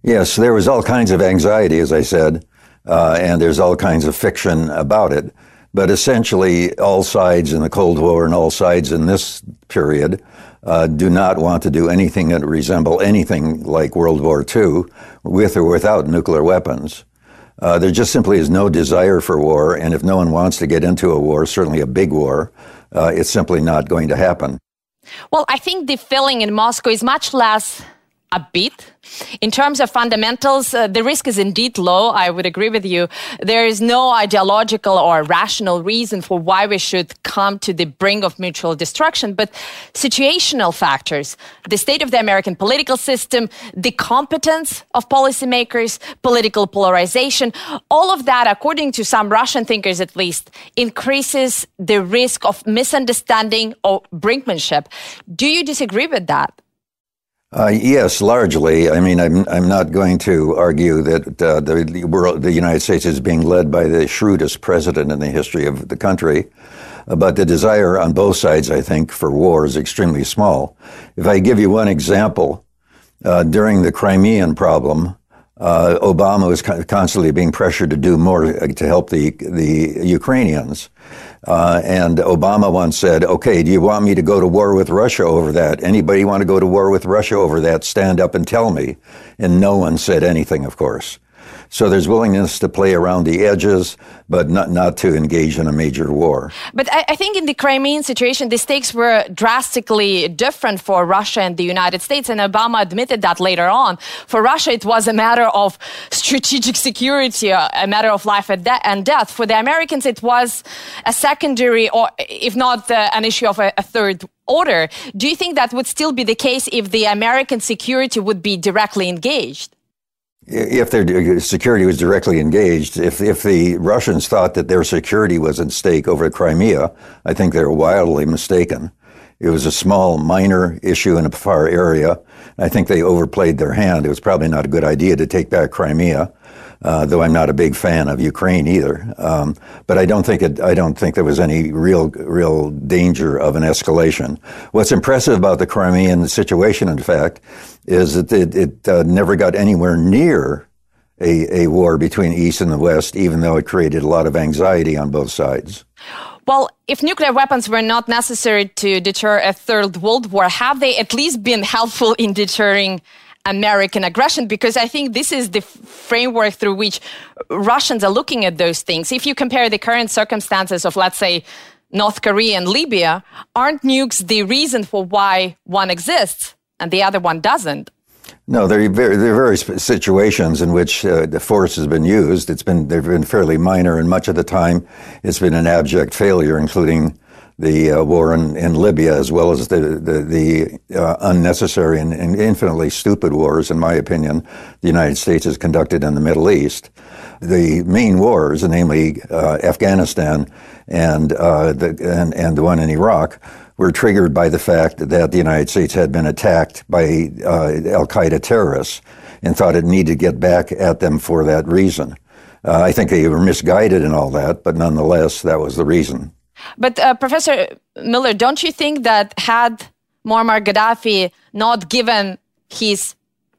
Yes, there was all kinds of anxiety, as I said, uh, and there's all kinds of fiction about it. But essentially, all sides in the Cold War and all sides in this period uh, do not want to do anything that resemble anything like World War Two, with or without nuclear weapons. Uh, there just simply is no desire for war, and if no one wants to get into a war, certainly a big war, uh, it's simply not going to happen. Well, I think the feeling in Moscow is much less upbeat. In terms of fundamentals, uh, the risk is indeed low. I would agree with you. There is no ideological or rational reason for why we should come to the brink of mutual destruction, but situational factors, the state of the American political system, the competence of policymakers, political polarization, all of that, according to some Russian thinkers at least, increases the risk of misunderstanding or brinkmanship. Do you disagree with that? Uh, yes, largely. I mean, I'm I'm not going to argue that uh, the, the world, the United States is being led by the shrewdest president in the history of the country, uh, but the desire on both sides, I think, for war is extremely small. If I give you one example, uh, during the Crimean problem, uh, Obama was constantly being pressured to do more to help the the Ukrainians. Uh, and Obama once said, okay, do you want me to go to war with Russia over that? Anybody want to go to war with Russia over that? Stand up and tell me. And no one said anything, of course. So there's willingness to play around the edges, but not, not to engage in a major war. But I, I think in the Crimean situation, the stakes were drastically different for Russia and the United States, and Obama admitted that later on. For Russia, it was a matter of strategic security, a matter of life and, de- and death. For the Americans, it was a secondary, or if not uh, an issue of a, a third order. Do you think that would still be the case if the American security would be directly engaged? If their security was directly engaged, if if the Russians thought that their security was at stake over Crimea, I think they're wildly mistaken. It was a small, minor issue in a far area. I think they overplayed their hand. It was probably not a good idea to take back Crimea, uh, though I'm not a big fan of Ukraine either. Um, but I don't think it. I don't think there was any real, real danger of an escalation. What's impressive about the Crimean situation, in fact, is that it, it uh, never got anywhere near a, a war between East and the West, even though it created a lot of anxiety on both sides. Well, if nuclear weapons were not necessary to deter a third world war, have they at least been helpful in deterring American aggression? Because I think this is the f- framework through which Russians are looking at those things. If you compare the current circumstances of, let's say, North Korea and Libya, aren't nukes the reason for why one exists and the other one doesn't? No, there are very, there are various situations in which uh, the force has been used. It's been they've been fairly minor, and much of the time it's been an abject failure, including the uh, war in, in Libya, as well as the the, the uh, unnecessary and, and infinitely stupid wars, in my opinion, the United States has conducted in the Middle East. The main wars, namely uh, Afghanistan and uh, the and, and the one in Iraq, were triggered by the fact that the United States had been attacked by uh, al-Qaeda terrorists and thought it needed to get back at them for that reason. Uh, I think they were misguided in all that, but nonetheless, that was the reason. But uh, Professor Miller, don't you think that had Muammar Gaddafi not given his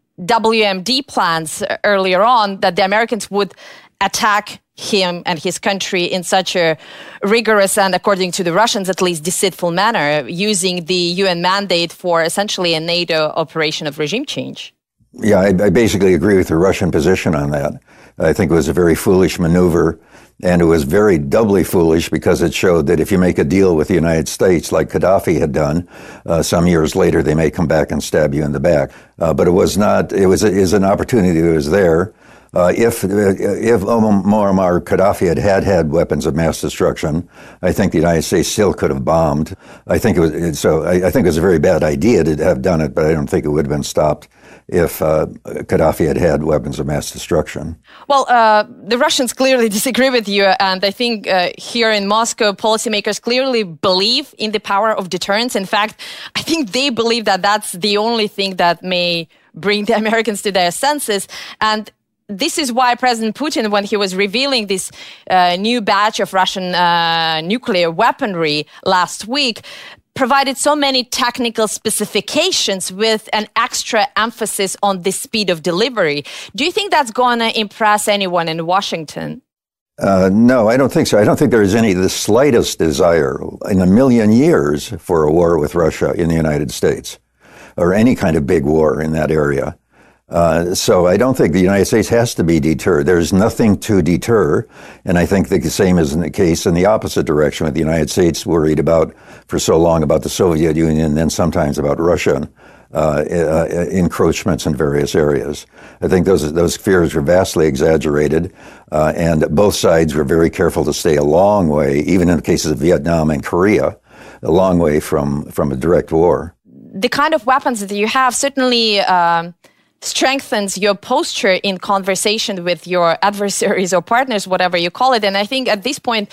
W M D plans earlier on, that the Americans would attack him and his country in such a rigorous and, according to the Russians at least, deceitful manner, using the U N mandate for essentially a NATO operation of regime change? Yeah, I, I basically agree with the Russian position on that. I think it was a very foolish maneuver, and it was very doubly foolish because it showed that if you make a deal with the United States, like Gaddafi had done, uh, some years later they may come back and stab you in the back. Uh, but it was not, it was, it was an opportunity that was there. Uh, if if Muammar Gaddafi had, had had weapons of mass destruction, I think the United States still could have bombed. I think it was so. I, I think it was a very bad idea to have done it, but I don't think it would have been stopped if uh, Gaddafi had had weapons of mass destruction. Well, uh, the Russians clearly disagree with you, and I think uh, here in Moscow, policymakers clearly believe in the power of deterrence. In fact, I think they believe that that's the only thing that may bring the Americans to their senses. And this is why President Putin, when he was revealing this uh, new batch of Russian uh, nuclear weaponry last week, provided so many technical specifications with an extra emphasis on the speed of delivery. Do you think that's going to impress anyone in Washington? Uh, no, I don't think so. I don't think there is any, the slightest desire in a million years for a war with Russia in the United States, or any kind of big war in that area. Uh, so I don't think the United States has to be deterred. There's nothing to deter. And I think the same is the case in the opposite direction, with the United States worried about, for so long, about the Soviet Union and then sometimes about Russian uh, uh, encroachments in various areas. I think those those fears were vastly exaggerated, uh, and both sides were very careful to stay a long way, even in the cases of Vietnam and Korea, a long way from, from a direct war. The kind of weapons that you have certainly um, strengthens your posture in conversation with your adversaries or partners, whatever you call it. And I think at this point,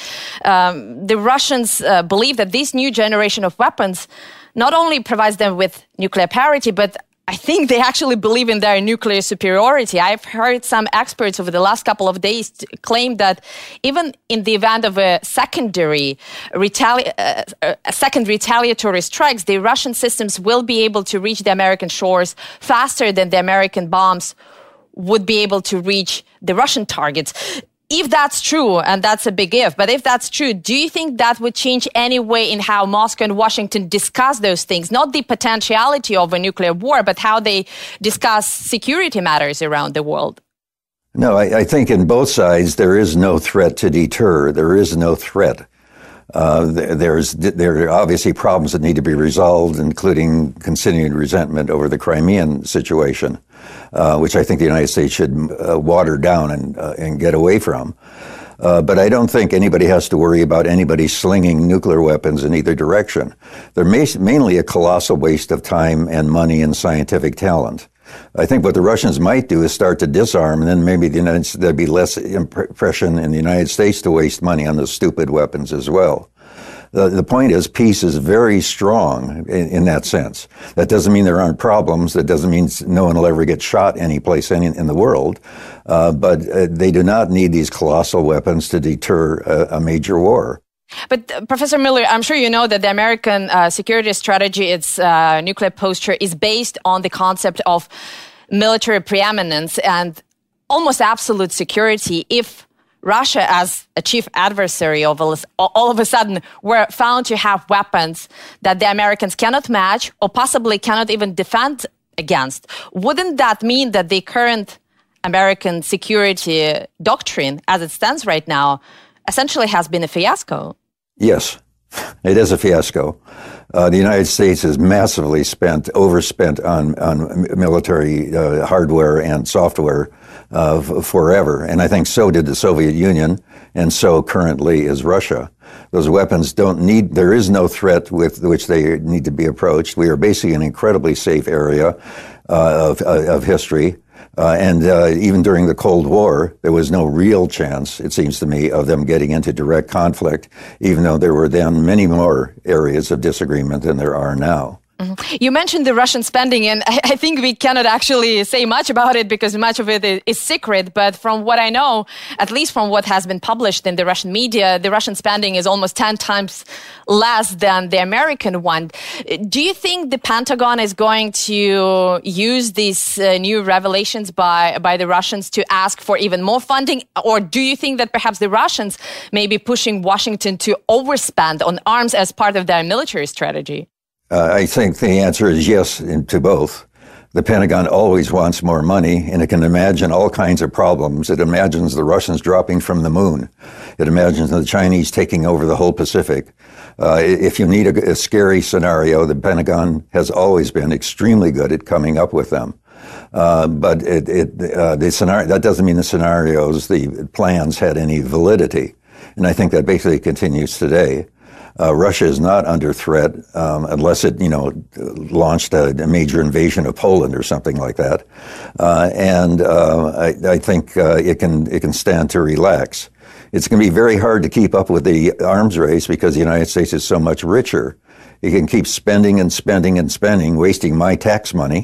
um, the Russians uh, believe that this new generation of weapons not only provides them with nuclear parity, but I think they actually believe in their nuclear superiority. I've heard some experts over the last couple of days claim that even in the event of a secondary retali- uh, a second retaliatory strikes, the Russian systems will be able to reach the American shores faster than the American bombs would be able to reach the Russian targets. If that's true, and that's a big if, but if that's true, do you think that would change any way in how Moscow and Washington discuss those things? Not the potentiality of a nuclear war, but how they discuss security matters around the world? No, I, I think in both sides there is no threat to deter. There is no threat. Uh, there, there's there are obviously problems that need to be resolved, including continued resentment over the Crimean situation, uh, which I think the United States should uh, water down and uh, and get away from. Uh, but I don't think anybody has to worry about anybody slinging nuclear weapons in either direction. They're ma- mainly a colossal waste of time and money and scientific talent. I think what the Russians might do is start to disarm, and then maybe the United States, there'd be less impression in the United States to waste money on those stupid weapons as well. The, the point is, peace is very strong in, in that sense. That doesn't mean there aren't problems. That doesn't mean no one will ever get shot any place in, in the world. Uh, but uh, they do not need these colossal weapons to deter a, a major war. But uh, Professor Miller, I'm sure you know that the American uh, security strategy, its uh, nuclear posture, is based on the concept of military preeminence and almost absolute security. If Russia, as a chief adversary of all, all of a sudden were found to have weapons that the Americans cannot match or possibly cannot even defend against, wouldn't that mean that the current American security doctrine, as it stands right now, essentially has been a fiasco? Yes, it is a fiasco. Uh, the United States has massively spent, overspent on, on military uh, hardware and software uh, f- forever. And I think so did the Soviet Union, and so currently is Russia. Those weapons don't need, there is no threat with which they need to be approached. We are basically an incredibly safe area uh, of, uh, of history. Uh, and uh, even during the Cold War, there was no real chance, it seems to me, of them getting into direct conflict, even though there were then many more areas of disagreement than there are now. Mm-hmm. You mentioned the Russian spending, and I, I think we cannot actually say much about it because much of it is, is secret. But from what I know, at least from what has been published in the Russian media, the Russian spending is almost ten times less than the American one. Do you think the Pentagon is going to use these uh, new revelations by, by the Russians to ask for even more funding? Or do you think that perhaps the Russians may be pushing Washington to overspend on arms as part of their military strategy? Uh, I think the answer is yes to both. The Pentagon always wants more money, and it can imagine all kinds of problems. It imagines the Russians dropping from the moon. It imagines the Chinese taking over the whole Pacific. Uh, if you need a, a scary scenario, the Pentagon has always been extremely good at coming up with them. Uh, but it, it, uh, the scenario, that doesn't mean the scenarios, the plans had any validity. And I think that basically continues today. Uh, Russia is not under threat um, unless it, you know, launched a, a major invasion of Poland or something like that. Uh, and uh, I, I think uh, it can it can stand to relax. It's going to be very hard to keep up with the arms race because the United States is so much richer. It can keep spending and spending and spending, wasting my tax money,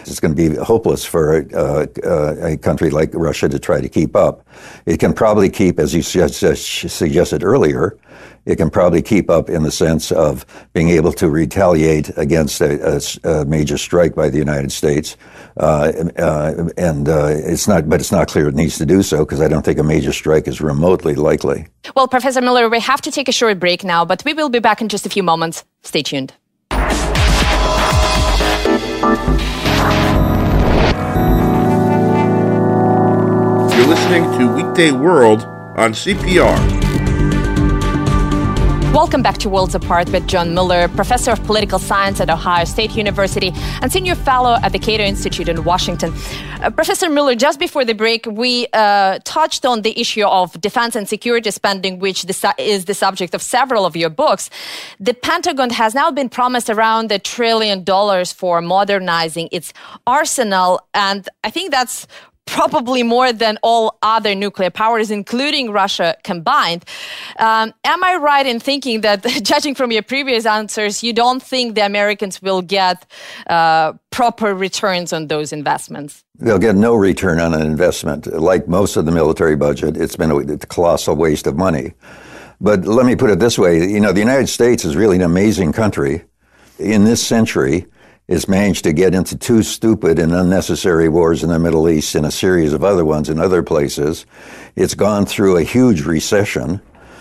It's going to be hopeless for uh, uh, a country like Russia to try to keep up. It can probably keep, as you suggested earlier, it can probably keep up in the sense of being able to retaliate against a, a, a major strike by the United States. Uh, uh, and uh, it's not, but it's not clear it needs to do so, because I don't think a major strike is remotely likely. Well, Professor Miller, we have to take a short break now, but we will be back in just a few moments. Stay tuned. You're listening to Weekday World on C P R. Welcome back to Worlds Apart with John Miller, Professor of Political Science at Ohio State University and Senior Fellow at the Cato Institute in Washington. Uh, Professor Miller, just before the break, we uh, touched on the issue of defense and security spending, which the su- is the subject of several of your books. The Pentagon has now been promised around a trillion dollars for modernizing its arsenal, and I think that's probably more than all other nuclear powers, including Russia, combined. Um, am I right in thinking that, judging from your previous answers, you don't think the Americans will get uh, proper returns on those investments? They'll get no return on an investment. Like most of the military budget, it's been a colossal waste of money. But let me put it this way. You know, the United States is really an amazing country. In this century, it's managed to get into two stupid and unnecessary wars in the Middle East and a series of other ones in other places. It's gone through a huge recession,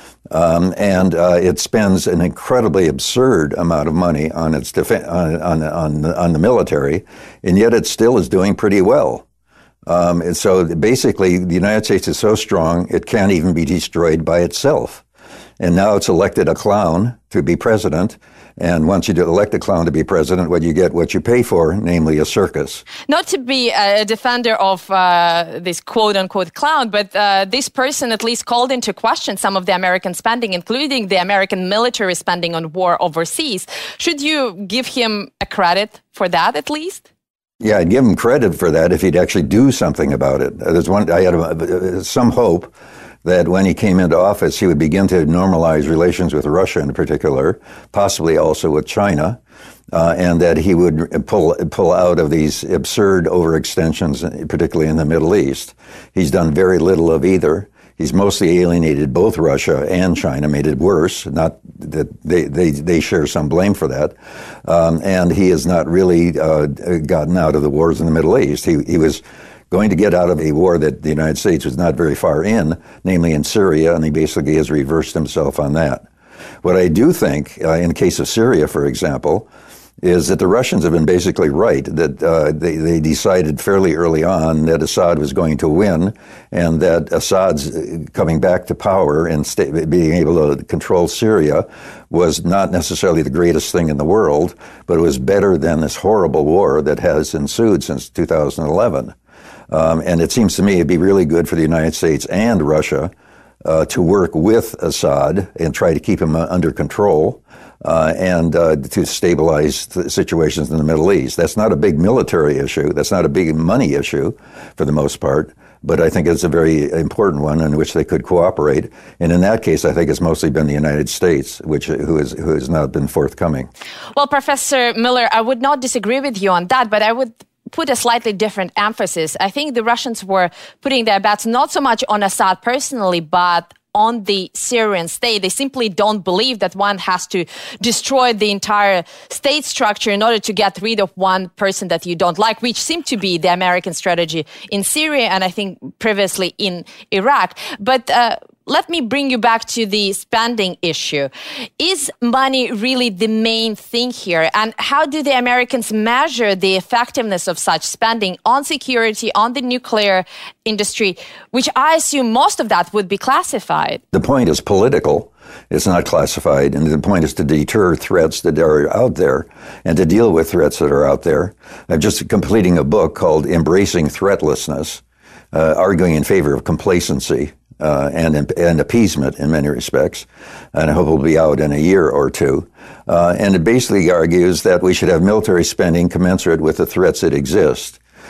um, and uh, it spends an incredibly absurd amount of money on its def- on, on, on, on the military, and yet it still is doing pretty well. Um, and so basically, the United States is so strong, it can't even be destroyed by itself. And now it's elected a clown to be president. And once you elect a clown to be president, what you get, what you pay for, namely a circus. Not to be a defender of uh, this quote-unquote clown, but uh, this person at least called into question some of the American spending, including the American military spending on war overseas. Should you give him a credit for that at least? Yeah, I'd give him credit for that if he'd actually do something about it. There's one. I had a, some hope that when he came into office, he would begin to normalize relations with Russia in particular, possibly also with China, uh, and that he would pull pull out of these absurd overextensions, particularly in the Middle East. He's done very little of either. He's mostly alienated both Russia and China, made it worse, not that they, they, they share some blame for that. Um, and he has not really uh, gotten out of the wars in the Middle East. He, he was going to get out of a war that the United States was not very far in, namely in Syria, and he basically has reversed himself on that. What I do think, uh, in the case of Syria, for example, is that the Russians have been basically right, that uh, they, they decided fairly early on that Assad was going to win, and that Assad's coming back to power and sta- being able to control Syria was not necessarily the greatest thing in the world, but it was better than this horrible war that has ensued since two thousand eleven. Um, and it seems to me it'd be really good for the United States and Russia uh, to work with Assad and try to keep him under control uh, and uh, to stabilize the situations in the Middle East. That's not a big military issue. That's not a big money issue for the most part. But I think it's a very important one in which they could cooperate. And in that case, I think it's mostly been the United States, which who, is, who has not been forthcoming. Well, Professor Miller, I would not disagree with you on that, but I would put a slightly different emphasis. I think the Russians were putting their bets not so much on Assad personally, but on the Syrian state. They simply don't believe that one has to destroy the entire state structure in order to get rid of one person that you don't like, which seemed to be the American strategy in Syria and I think previously in Iraq. But uh, let me bring you back to the spending issue. Is money really the main thing here? And how do the Americans measure the effectiveness of such spending on security, on the nuclear industry, which I assume most of that would be classified? The point is political. It's not classified. And the point is to deter threats that are out there and to deal with threats that are out there. I'm just completing a book called Embracing Threatlessness, uh, arguing in favor of complacency. Uh, and and appeasement in many respects, and I hope it will be out in a year or two. Uh, and it basically argues that we should have military spending commensurate with the threats that exist.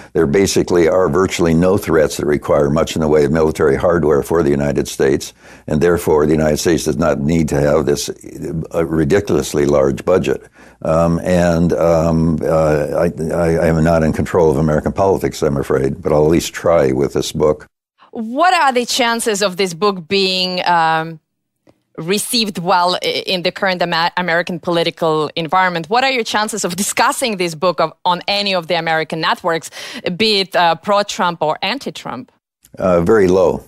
There basically are virtually no threats that require much in the way of military hardware for the United States, and therefore the United States does not need to have this uh, ridiculously large budget. Um, and um, uh, I, I am not in control of American politics, I'm afraid, but I'll at least try with this book. What are the chances of this book being um, received well in the current American political environment? What are your chances of discussing this book of, on any of the American networks, be it uh, pro-Trump or anti-Trump? Uh, very low.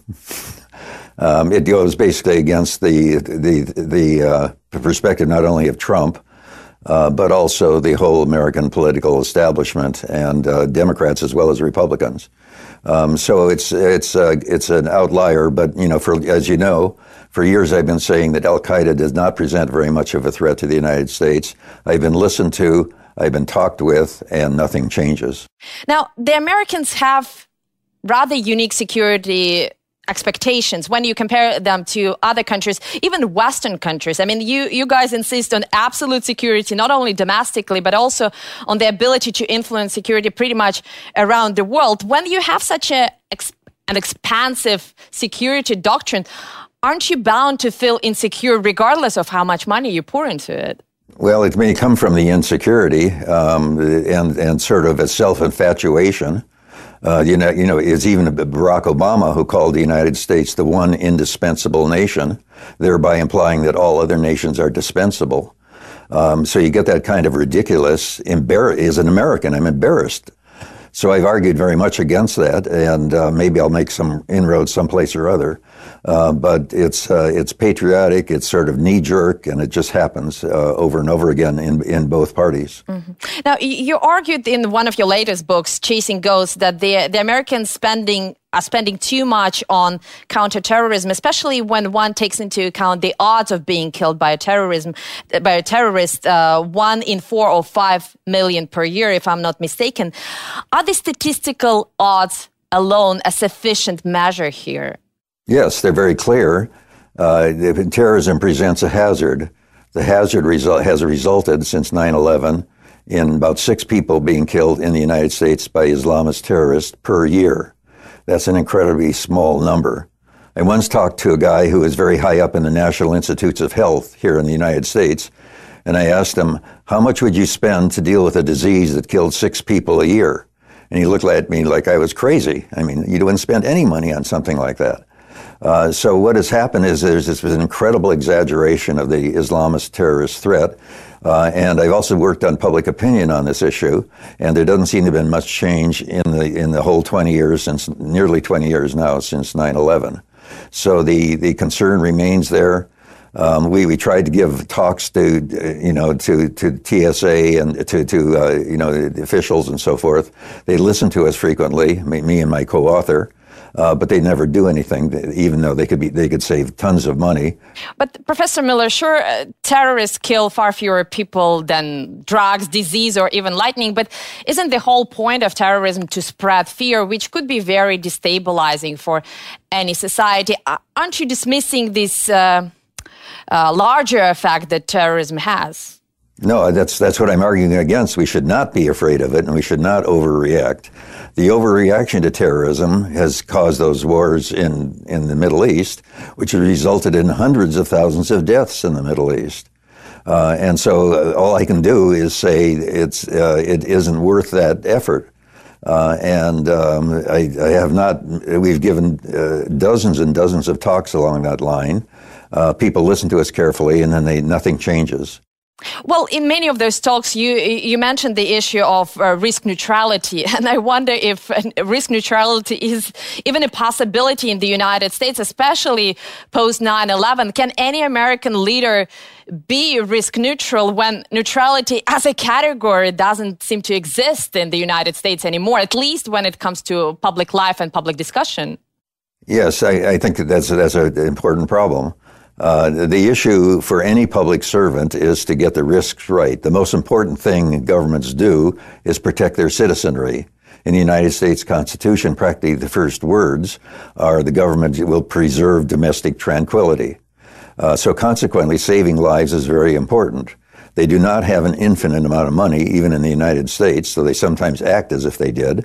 Um, it goes basically against the the the uh, perspective not only of Trump, uh, but also the whole American political establishment and uh, Democrats as well as Republicans. Um, so it's it's uh, it's an outlier. But you know, for as you know, for years I've been saying that Al Qaeda does not present very much of a threat to the United States. I've been listened to, I've been talked with, and nothing changes. Now, the Americans have rather unique security expectations when you compare them to other countries, even Western countries. I mean, you, you guys insist on absolute security, not only domestically, but also on the ability to influence security pretty much around the world. When you have such a, an expansive security doctrine, aren't you bound to feel insecure regardless of how much money you pour into it? Well, it may come from the insecurity um, and, and sort of a self-infatuation. Uh, you know, you know, it's even Barack Obama who called the United States the one indispensable nation, thereby implying that all other nations are dispensable. Um, so you get that kind of ridiculous, embar- as an American, I'm embarrassed. So I've argued very much against that, and uh, maybe I'll make some inroads someplace or other. Uh, but it's uh, it's patriotic, it's sort of knee-jerk, and it just happens uh, over and over again in, in both parties. Mm-hmm. Now, you argued in one of your latest books, Chasing Ghosts, that the, the American spending are spending too much on counterterrorism, especially when one takes into account the odds of being killed by a terrorism by a terrorist, uh, one in four or five million per year, if I'm not mistaken. Are the statistical odds alone a sufficient measure here? Yes, they're very clear. Uh, terrorism presents a hazard. The hazard result has resulted since nine eleven in about six people being killed in the United States by Islamist terrorists per year. That's an incredibly small number. I once talked to a guy who is very high up in the National Institutes of Health here in the United States, and I asked him, how much would you spend to deal with a disease that killed six people a year? And he looked at me like I was crazy. I mean, you wouldn't spend any money on something like that. Uh, so what has happened is there's this an incredible exaggeration of the Islamist terrorist threat. Uh, and I've also worked on public opinion on this issue, and there doesn't seem to have been much change in the in the whole twenty years, since nearly twenty years now, since nine eleven. So the, the concern remains there. Um, we, we tried to give talks to, you know, to, to T S A and to, to uh, you know, the officials and so forth. They listen to us frequently, me, me and my co-author. Uh, but they never do anything, even though they could be they could save tons of money. But Professor Miller, sure, uh, terrorists kill far fewer people than drugs, disease, or even lightning. But isn't the whole point of terrorism to spread fear, which could be very destabilizing for any society? Aren't you dismissing this uh, uh, larger effect that terrorism has? No, that's that's what I'm arguing against. We should not be afraid of it, and we should not overreact. The overreaction to terrorism has caused those wars in, in the Middle East, which has resulted in hundreds of thousands of deaths in the Middle East. Uh, and so uh, all I can do is say it's uh, it isn't worth that effort. Uh, and um, I, I have not, we've given uh, dozens and dozens of talks along that line. Uh, people listen to us carefully, and then they, nothing changes. Well, in many of those talks, you you mentioned the issue of uh, risk neutrality, and I wonder if uh, risk neutrality is even a possibility in the United States, especially post nine eleven. Can any American leader be risk neutral when neutrality as a category doesn't seem to exist in the United States anymore, at least when it comes to public life and public discussion? Yes, I, I think that that's, that's an important problem. Uh, the issue for any public servant is to get the risks right. The most important thing governments do is protect their citizenry. In the United States Constitution, practically the first words are the government will preserve domestic tranquility. Uh, so consequently, saving lives is very important. They do not have an infinite amount of money, even in the United States, so they sometimes act as if they did.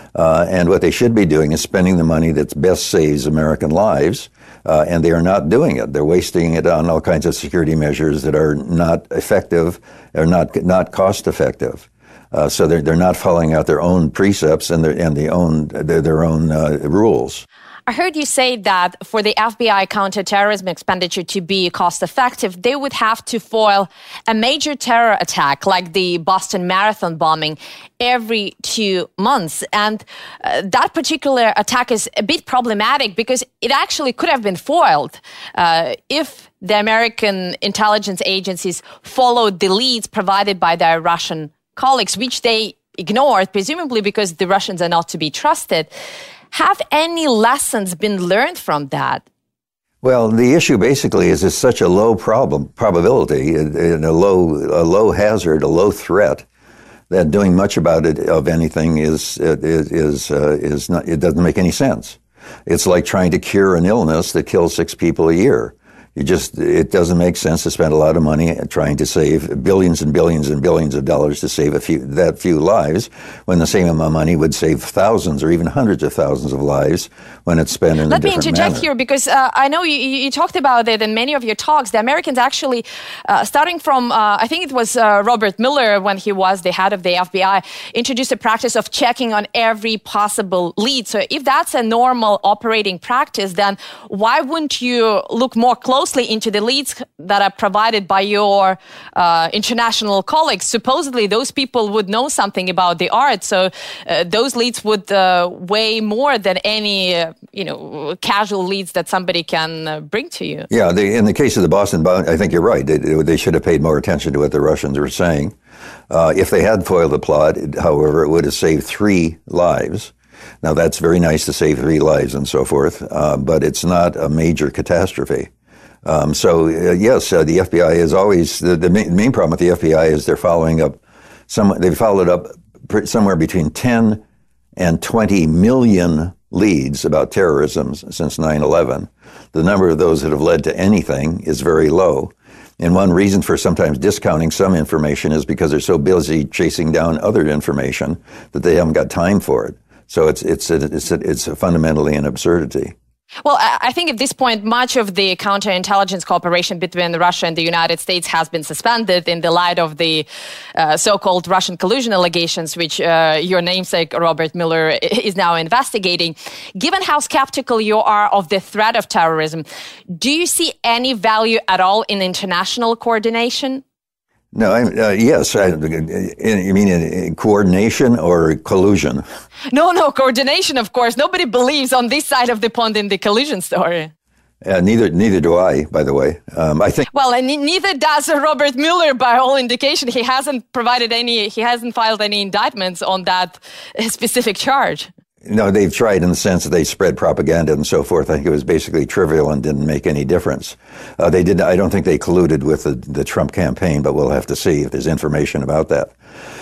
Uh, and what they should be doing is spending the money that best saves American lives, uh, and they are not doing it. They're wasting it on all kinds of security measures that are not effective, or not not cost effective. Uh, so they're they're not following out their own precepts and their and the own their, their own uh, rules. I heard you say that for the F B I counterterrorism expenditure to be cost effective, they would have to foil a major terror attack like the Boston Marathon bombing every two months. And uh, that particular attack is a bit problematic because it actually could have been foiled uh, if the American intelligence agencies followed the leads provided by their Russian colleagues, which they ignored, presumably because the Russians are not to be trusted. Have any lessons been learned from that? Well, the issue basically is it's such a low problem probability and a low a low hazard, a low threat, that doing much about it of anything is is is, uh, is not. It doesn't make any sense. It's like trying to cure an illness that kills six people a year. You just, it doesn't make sense to spend a lot of money trying to save billions and billions and billions of dollars to save a few, that few lives, when the same amount of money would save thousands or even hundreds of thousands of lives when it's spent in Let a different me interject manner. here because uh, I know you, you talked about it in many of your talks. The Americans actually, uh, starting from, uh, I think it was uh, Robert Mueller when he was the head of the F B I, introduced a practice of checking on every possible lead. So if that's a normal operating practice, then why wouldn't you look more closely into the leads that are provided by your uh, international colleagues? Supposedly, those people would know something about the art, so uh, those leads would uh, weigh more than any, uh, you know, casual leads that somebody can uh, bring to you. Yeah, they, in the case of the Boston bomb, I think you're right. They, they should have paid more attention to what the Russians were saying. Uh, if they had foiled the plot, however, it would have saved three lives. Now, that's very nice to save three lives and so forth, uh, but it's not a major catastrophe. Um, so, uh, yes, uh, the F B I is always, the, the main, main problem with the F B I is they're following up, some, they've followed up somewhere between ten and twenty million leads about terrorism since nine eleven. The number of those that have led to anything is very low. And one reason for sometimes discounting some information is because they're so busy chasing down other information that they haven't got time for it. So it's, it's, it's, it's fundamentally an absurdity. Well, I think at this point, much of the counterintelligence cooperation between Russia and the United States has been suspended in the light of the uh, so-called Russian collusion allegations, which uh, your namesake, Robert Mueller, is now investigating. Given how skeptical you are of the threat of terrorism, do you see any value at all in international coordination? No, I, uh, yes. I, you mean in, in coordination or collusion? No, no, coordination, of course. Nobody believes on this side of the pond in the collusion story. Uh, neither, neither do I, by the way. Um, I think. Well, and neither does Robert Mueller, by all indication. He hasn't provided any, he hasn't filed any indictments on that specific charge. No, they've tried in the sense that they spread propaganda and so forth. I think it was basically trivial and didn't make any difference. Uh, they didn't. I don't think they colluded with the, the Trump campaign, but we'll have to see if there's information about that.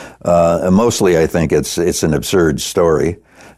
Uh, mostly, I think it's it's an absurd story.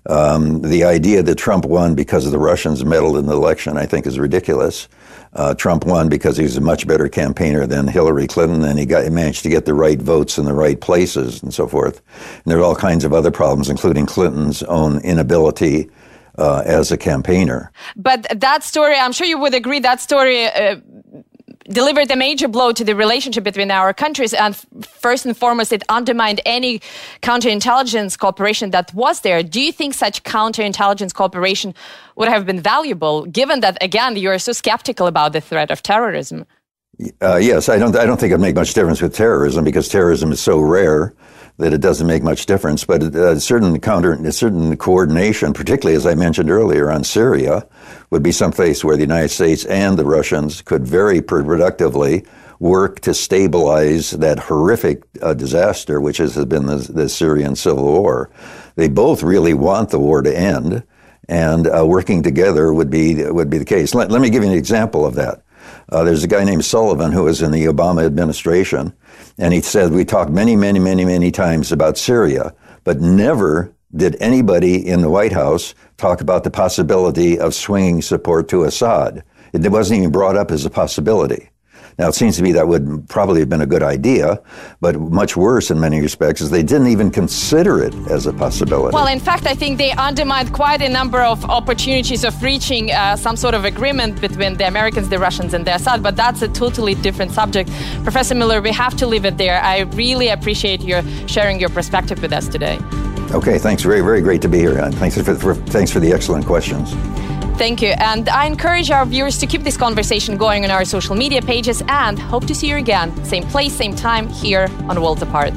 Um, the idea that Trump won because the Russians meddled in the election, I think, is ridiculous. Uh, Trump won because he was a much better campaigner than Hillary Clinton, and he got he managed to get the right votes in the right places and so forth. And there are all kinds of other problems, including Clinton's own inability uh, as a campaigner. But that story, I'm sure you would agree, that story uh, delivered a major blow to the relationship between our countries, and f- first and foremost, it undermined any counterintelligence cooperation that was there. Do you think such counterintelligence cooperation would have been valuable, given that, again, you are so skeptical about the threat of terrorism? Uh, yes, I don't. I don't think it'd make much difference with terrorism because terrorism is so rare that it doesn't make much difference. But uh, certain counter, certain coordination, particularly as I mentioned earlier on Syria, would be some place where the United States and the Russians could very productively work to stabilize that horrific uh, disaster, which has been the, the Syrian civil war. They both really want the war to end, and uh, working together would be would be the case. Let, let me give you an example of that. Uh, there's a guy named Sullivan who was in the Obama administration, and he said, we talked many, many, many, many times about Syria, but never did anybody in the White House talk about the possibility of swinging support to Assad. It wasn't even brought up as a possibility. Now, it seems to me that would probably have been a good idea, but much worse in many respects is they didn't even consider it as a possibility. Well, in fact, I think they undermined quite a number of opportunities of reaching uh, some sort of agreement between the Americans, the Russians, and the Assad, but that's a totally different subject. Professor Miller, we have to leave it there. I really appreciate your sharing your perspective with us today. Okay, thanks. Very, very great to be here. And thanks for, for, thanks for the excellent questions. Thank you. And I encourage our viewers to keep this conversation going on our social media pages and hope to see you again. Same place, same time, here on Worlds Apart.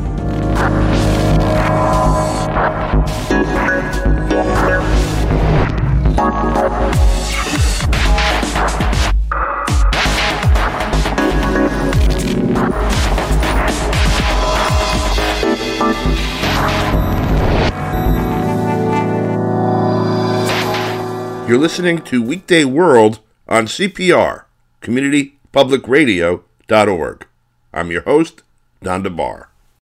You're listening to Weekday World on C P R, community public radio dot org. I'm your host, Don DeBar.